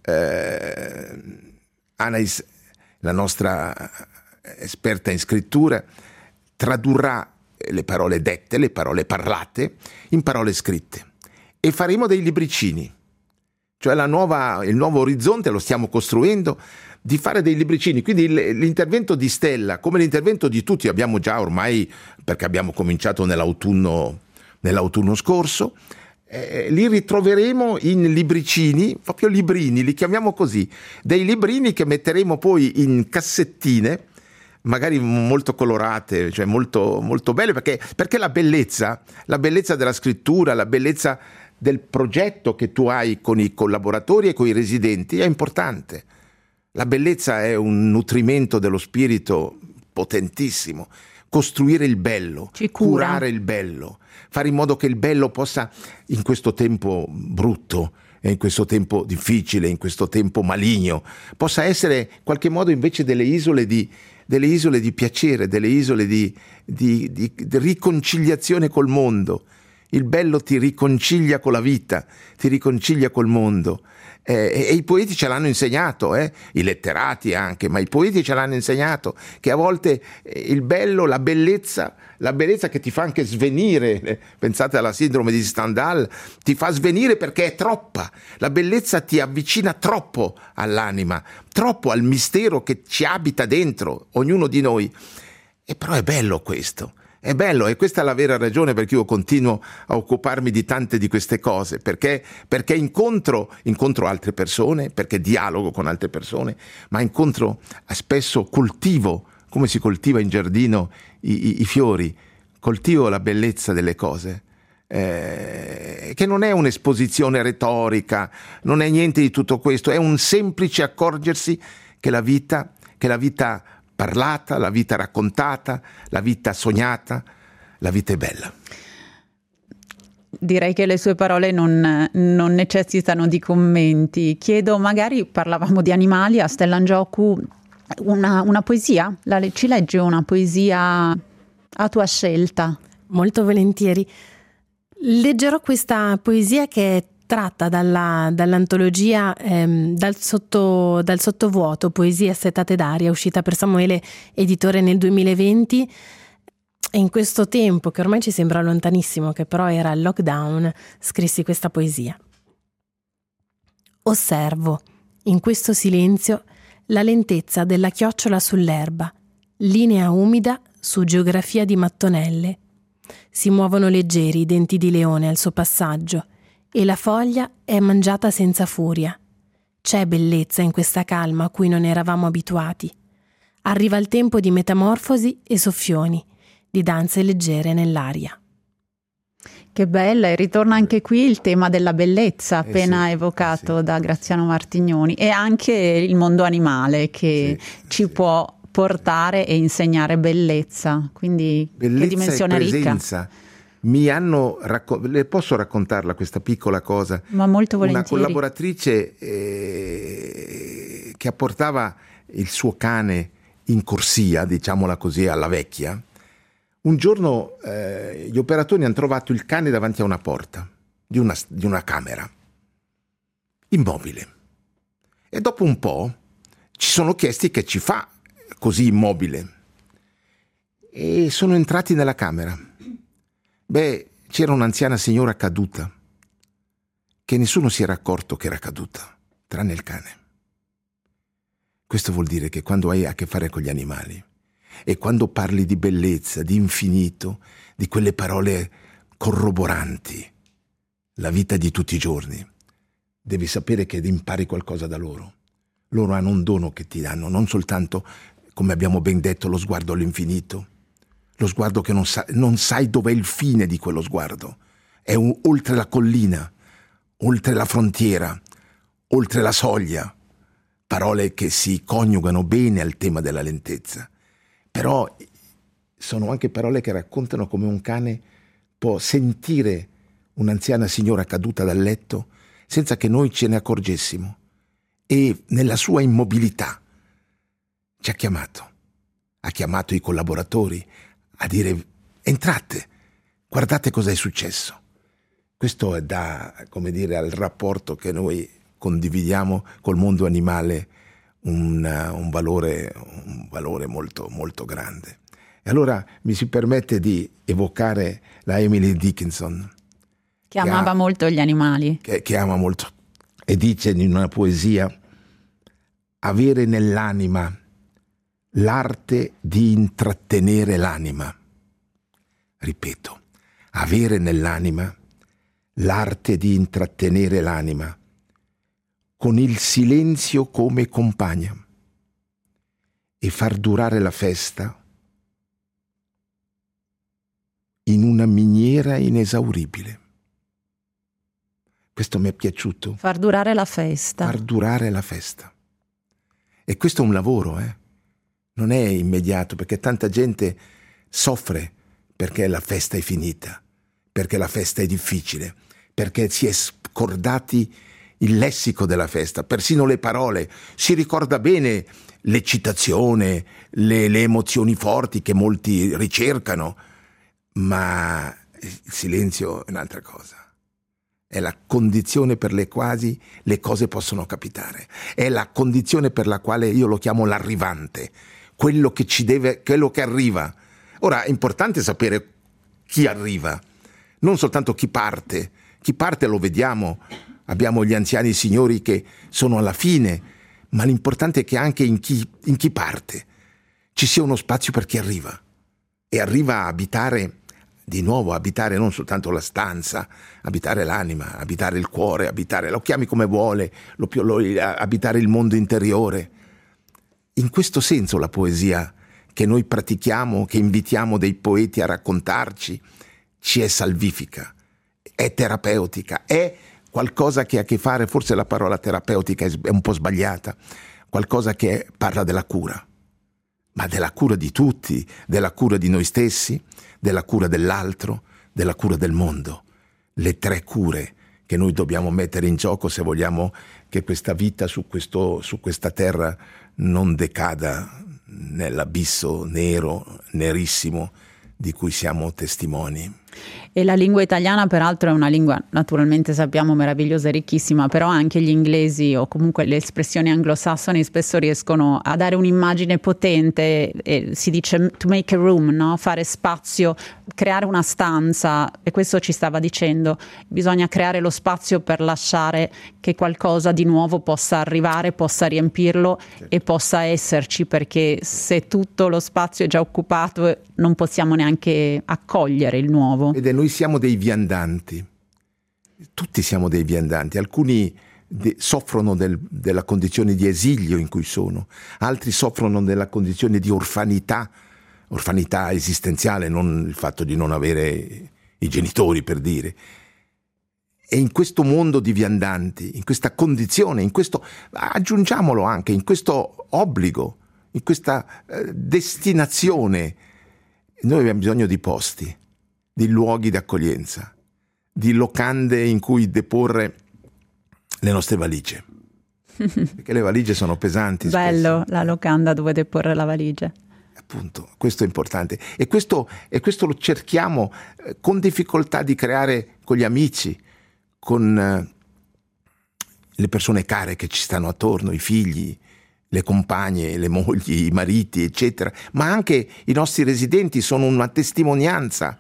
Anais, la nostra esperta in scrittura, tradurrà le parole dette, le parole parlate, in parole scritte. E faremo dei libricini. Cioè il nuovo orizzonte lo stiamo costruendo, di fare dei libricini. Quindi l'intervento di Stella, come l'intervento di tutti, abbiamo già ormai, perché abbiamo cominciato nell'autunno scorso, li ritroveremo in libricini, proprio librini, li chiamiamo così, dei librini che metteremo poi in cassettine, magari molto colorate, cioè molto, molto belle, perché la bellezza della scrittura, la bellezza del progetto che tu hai con i collaboratori e con i residenti è importante. La bellezza è un nutrimento dello spirito potentissimo. costruire il bello, Ci cura. curare il bello, fare in modo che il bello possa, in questo tempo brutto, in questo tempo difficile, in questo tempo maligno, possa essere in qualche modo invece delle isole di piacere, delle isole di riconciliazione col mondo. Il bello ti riconcilia con la vita, ti riconcilia col mondo. E i poeti ce l'hanno insegnato, i letterati anche, ma i poeti ce l'hanno insegnato che a volte il bello, la bellezza che ti fa anche svenire, pensate alla sindrome di Stendhal, ti fa svenire perché è troppa. La bellezza ti avvicina troppo all'anima, troppo al mistero che ci abita dentro, ognuno di noi. E però è bello questo. È bello, e questa è la vera ragione perché io continuo a occuparmi di tante di queste cose, perché incontro altre persone, perché dialogo con altre persone, ma spesso coltivo, come si coltiva in giardino i fiori, coltivo la bellezza delle cose, che non è un'esposizione retorica, non è niente di tutto questo, è un semplice accorgersi che la vita parlata, la vita raccontata, la vita sognata, la vita è bella. Direi che le sue parole non necessitano di commenti. Chiedo, magari parlavamo di animali, a Stellan Giocu una poesia? Ci legge una poesia a tua scelta? Molto volentieri. Leggerò questa poesia che è tratta dall'antologia dal sottovuoto, Poesie assetate d'aria, uscita per Samuele Editore nel 2020. E in questo tempo, che ormai ci sembra lontanissimo, che però era il lockdown, scrissi questa poesia. Osservo, in questo silenzio, la lentezza della chiocciola sull'erba, linea umida su geografia di mattonelle. Si muovono leggeri i denti di leone al suo passaggio, e la foglia è mangiata senza furia. C'è bellezza in questa calma a cui non eravamo abituati. Arriva il tempo di metamorfosi e soffioni, di danze leggere nell'aria. Che bella, e ritorna anche qui il tema della bellezza appena evocato da Graziano Martignoni, e anche il mondo animale che ci può portare e insegnare bellezza, quindi bellezza che dimensione e ricca. presenza. Le posso raccontarla questa piccola cosa? Ma molto volentieri. Una collaboratrice che apportava il suo cane in corsia, diciamola così, alla vecchia. Un giorno gli operatori hanno trovato il cane davanti a una porta di una camera, immobile. E dopo un po' ci sono chiesti che ci fa così immobile. E sono entrati nella camera. C'era un'anziana signora caduta, che nessuno si era accorto che era caduta, tranne il cane. Questo vuol dire che quando hai a che fare con gli animali e quando parli di bellezza, di infinito, di quelle parole corroboranti la vita di tutti i giorni, devi sapere che impari qualcosa da loro. Loro hanno un dono che ti danno, non soltanto, come abbiamo ben detto, lo sguardo all'infinito, lo sguardo che non sai dov'è il fine di quello sguardo. È oltre la collina, oltre la frontiera, oltre la soglia. Parole che si coniugano bene al tema della lentezza. Però sono anche parole che raccontano come un cane può sentire un'anziana signora caduta dal letto senza che noi ce ne accorgessimo. E nella sua immobilità ci ha chiamato i collaboratori a dire: entrate, guardate cosa è successo. Questo è al rapporto che noi condividiamo col mondo animale un valore molto, molto grande. E allora mi si permette di evocare la Emily Dickinson, che amava molto gli animali. Che ama molto, e dice in una poesia: avere nell'anima l'arte di intrattenere l'anima. Ripeto, avere nell'anima l'arte di intrattenere l'anima, con il silenzio come compagna, e far durare la festa in una miniera inesauribile. Questo mi è piaciuto. Far durare la festa. Far durare la festa. E questo è un lavoro, non è immediato, perché tanta gente soffre perché la festa è finita, perché la festa è difficile, perché si è scordati il lessico della festa, persino le parole. Si ricorda bene l'eccitazione, le emozioni forti che molti ricercano, ma il silenzio è un'altra cosa. È la condizione per le quali le cose possono capitare. È la condizione per la quale io lo chiamo l'arrivante, quello che arriva. Ora è importante sapere chi arriva, non soltanto chi parte. Chi parte lo vediamo, abbiamo gli anziani signori che sono alla fine, ma l'importante è che anche in chi parte ci sia uno spazio per chi arriva, e arriva a abitare di nuovo, abitare non soltanto la stanza, abitare l'anima, abitare il cuore, lo chiami come vuole, abitare il mondo interiore. In questo senso la poesia che noi pratichiamo, che invitiamo dei poeti a raccontarci, ci è salvifica, è terapeutica, è qualcosa che ha a che fare, forse la parola terapeutica è un po' sbagliata, qualcosa che parla della cura, ma della cura di tutti, della cura di noi stessi, della cura dell'altro, della cura del mondo. Le 3 cure che noi dobbiamo mettere in gioco se vogliamo che questa vita su questa terra non decada nell'abisso nero, nerissimo di cui siamo testimoni. E la lingua italiana peraltro è una lingua, naturalmente sappiamo, meravigliosa e ricchissima, però anche gli inglesi o comunque le espressioni anglosassoni spesso riescono a dare un'immagine potente, e si dice to make a room, no? Fare spazio, creare una stanza, e questo ci stava dicendo, bisogna creare lo spazio per lasciare che qualcosa di nuovo possa arrivare, possa riempirlo e possa esserci, perché se tutto lo spazio è già occupato non possiamo neanche accogliere il nuovo. Ed noi siamo dei viandanti, tutti siamo dei viandanti, alcuni soffrono della condizione di esilio in cui sono, altri soffrono della condizione di orfanità esistenziale, non il fatto di non avere i genitori, per dire. E in questo mondo di viandanti, in questa condizione, in questo, aggiungiamolo anche, in questo obbligo, in questa destinazione, noi abbiamo bisogno di posti, di luoghi di accoglienza, di locande in cui deporre le nostre valigie, perché le valigie sono pesanti. Bello, spesso. la locanda dove deporre la valigia. Appunto, questo è importante, e questo lo cerchiamo con difficoltà di creare con gli amici, con le persone care che ci stanno attorno, i figli, le compagne, le mogli, i mariti, eccetera, ma anche i nostri residenti sono una testimonianza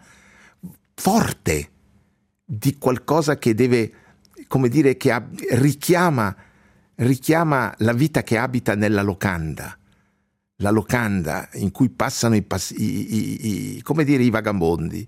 forte di qualcosa che deve, come dire, che richiama la vita che abita nella locanda, la locanda in cui passano i vagabondi,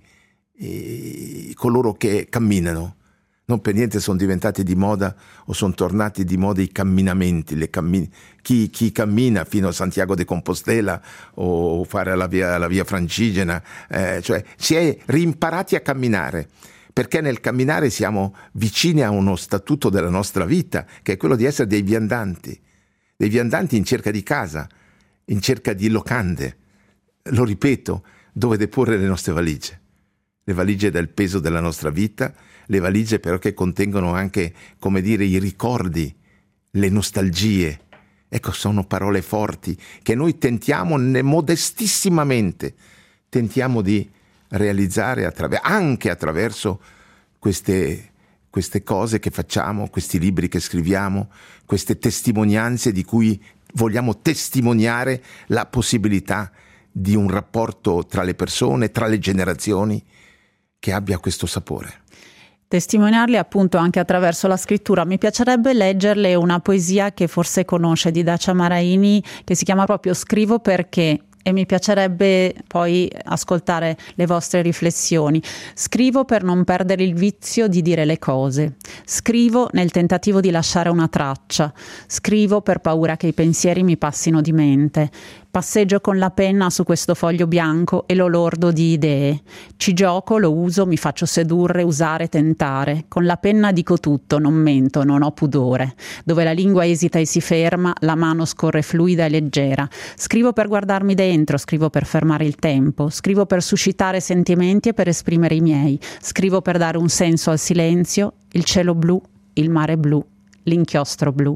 coloro che camminano. Non per niente sono diventati di moda, o sono tornati di moda, i camminamenti, chi cammina fino a Santiago de Compostela o fare la via Francigena, cioè si è rimparati a camminare, perché nel camminare siamo vicini a uno statuto della nostra vita, che è quello di essere dei viandanti in cerca di casa, in cerca di locande, lo ripeto, dove deporre le nostre valigie. Le valigie del peso della nostra vita, le valigie però che contengono anche, come dire, i ricordi, le nostalgie. Ecco, sono parole forti che noi tentiamo modestissimamente di realizzare anche attraverso queste cose che facciamo, questi libri che scriviamo, queste testimonianze di cui vogliamo testimoniare la possibilità di un rapporto tra le persone, tra le generazioni, che abbia questo sapore. Testimoniarli appunto anche attraverso la scrittura. Mi piacerebbe leggerle una poesia che forse conosce di Dacia Maraini, che si chiama proprio Scrivo perché, e mi piacerebbe poi ascoltare le vostre riflessioni. Scrivo per non perdere il vizio di dire le cose. Scrivo nel tentativo di lasciare una traccia. Scrivo per paura che i pensieri mi passino di mente. Passeggio con la penna su questo foglio bianco e lo lordo di idee. Ci gioco, lo uso, mi faccio sedurre, usare, tentare. Con la penna dico tutto, non mento, non ho pudore. Dove la lingua esita e si ferma, la mano scorre fluida e leggera. Scrivo per guardarmi dentro, scrivo per fermare il tempo, scrivo per suscitare sentimenti e per esprimere i miei. Scrivo per dare un senso al silenzio, il cielo blu, il mare blu, l'inchiostro blu.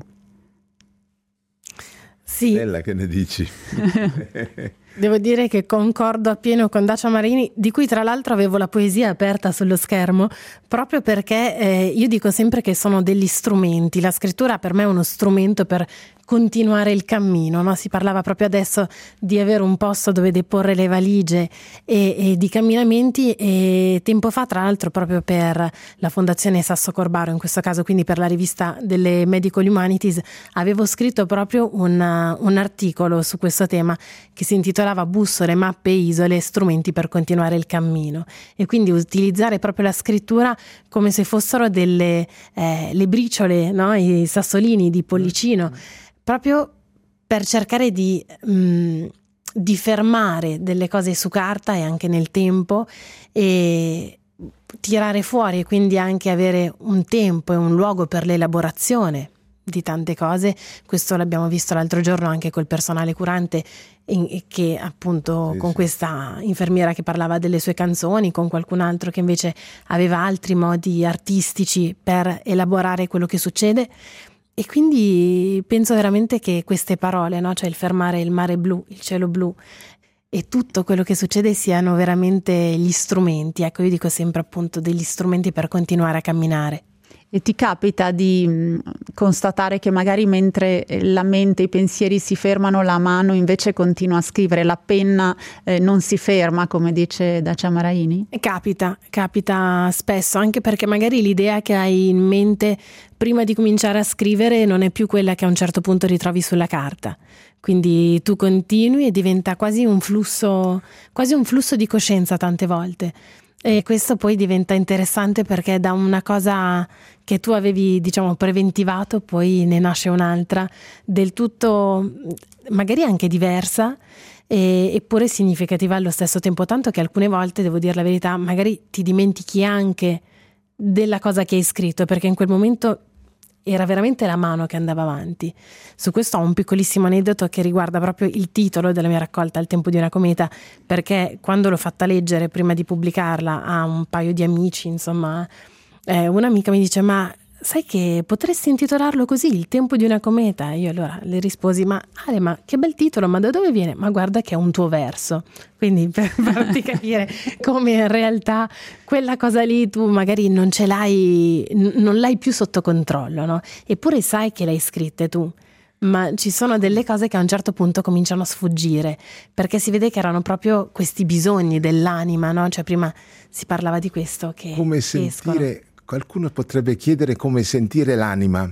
Sì. Bella, che ne dici? Devo dire che concordo appieno con Dacia Marini, di cui tra l'altro avevo la poesia aperta sullo schermo, proprio perché io dico sempre che sono degli strumenti. La scrittura per me è uno strumento per continuare il cammino, no? Si parlava proprio adesso di avere un posto dove deporre le valigie e di camminamenti, e tempo fa, tra l'altro, proprio per la Fondazione Sasso Corbaro, in questo caso quindi per la rivista delle Medical Humanities, avevo scritto proprio un articolo su questo tema che si intitolava Bussole, mappe, isole, strumenti per continuare il cammino, e quindi utilizzare proprio la scrittura come se fossero le briciole, no? I sassolini di pollicino, proprio per cercare di fermare delle cose su carta e anche nel tempo, e tirare fuori, e quindi anche avere un tempo e un luogo per l'elaborazione di tante cose. Questo l'abbiamo visto l'altro giorno anche col personale curante, che appunto con questa infermiera che parlava delle sue canzoni, con qualcun altro che invece aveva altri modi artistici per elaborare quello che succede. E quindi penso veramente che queste parole, no? Cioè il fermare il mare blu, il cielo blu e tutto quello che succede siano veramente gli strumenti. Ecco, io dico sempre appunto degli strumenti per continuare a camminare. E ti capita di constatare che magari mentre la mente, i pensieri si fermano, la mano invece continua a scrivere, la penna non si ferma, come dice Dacia Marini? Capita spesso, anche perché magari l'idea che hai in mente prima di cominciare a scrivere non è più quella che a un certo punto ritrovi sulla carta. Quindi tu continui e diventa quasi un flusso di coscienza tante volte. E questo poi diventa interessante, perché da una cosa che tu avevi, diciamo, preventivato, poi ne nasce un'altra del tutto, magari anche diversa, eppure significativa allo stesso tempo, tanto che alcune volte, devo dire la verità, magari ti dimentichi anche della cosa che hai scritto, perché in quel momento era veramente la mano che andava avanti. Su questo ho un piccolissimo aneddoto che riguarda proprio il titolo della mia raccolta, Il tempo di una cometa, perché quando l'ho fatta leggere prima di pubblicarla a un paio di amici, insomma, un'amica mi dice: ma sai che potresti intitolarlo così, Il tempo di una cometa? Io allora le risposi: ma Ale, ma che bel titolo, ma da dove viene? Ma guarda che è un tuo verso. Quindi per farti capire come in realtà quella cosa lì tu magari non l'hai più sotto controllo, no? Eppure sai che l'hai scritta tu, ma ci sono delle cose che a un certo punto cominciano a sfuggire, perché si vede che erano proprio questi bisogni dell'anima, no? Cioè prima si parlava di questo, che come sentire, qualcuno potrebbe chiedere come sentire l'anima,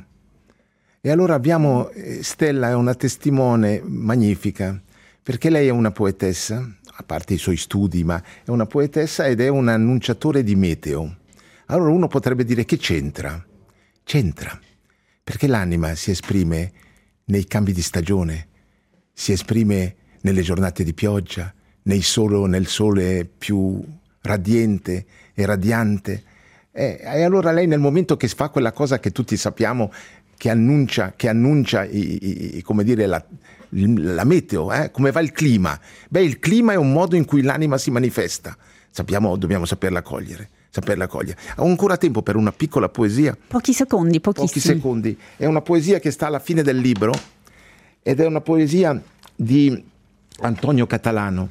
e allora abbiamo Stella, è una testimone magnifica, perché lei è una poetessa, a parte i suoi studi, ma è una poetessa ed è un annunciatore di meteo. Allora uno potrebbe dire: che c'entra? C'entra, perché l'anima si esprime nei cambi di stagione, si esprime nelle giornate di pioggia, nel sole più radiante e radiante. E allora lei, nel momento che fa quella cosa che tutti sappiamo, che annuncia come dire, la meteo, come va il clima. Beh, il clima è un modo in cui l'anima si manifesta. Sappiamo, dobbiamo saperla cogliere. Ho ancora tempo per una piccola poesia. Pochi secondi. È una poesia che sta alla fine del libro, ed è una poesia di Antonio Catalano.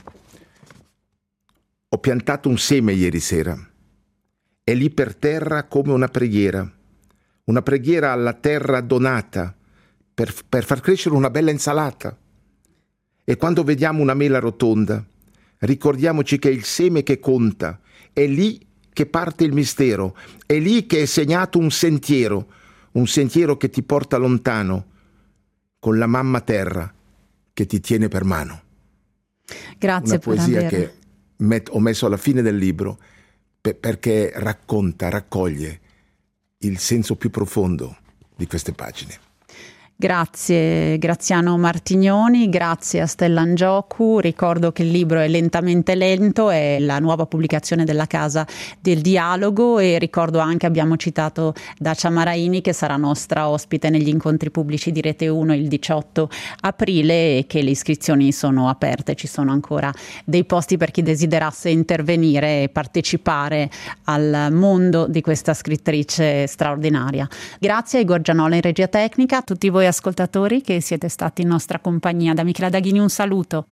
Ho piantato un seme ieri sera. È lì per terra come una preghiera alla terra donata per far crescere una bella insalata. E quando vediamo una mela rotonda, ricordiamoci che è il seme che conta, è lì che parte il mistero, è lì che è segnato un sentiero che ti porta lontano, con la mamma terra che ti tiene per mano. Grazie. Una poesia che ho messo alla fine del libro perché raccoglie il senso più profondo di queste pagine. Grazie Graziano Martignoni, grazie a Stella Angiocu. Ricordo che il libro è Lentamente Lento, è la nuova pubblicazione della Casa del Dialogo, e ricordo anche, abbiamo citato Dacia Maraini, che sarà nostra ospite negli incontri pubblici di Rete 1 il 18 aprile e che le iscrizioni sono aperte, ci sono ancora dei posti per chi desiderasse intervenire e partecipare al mondo di questa scrittrice straordinaria. Grazie a Igor Gianola in regia tecnica, a tutti voi ascoltatori che siete stati in nostra compagnia. Da Michela Daghini un saluto.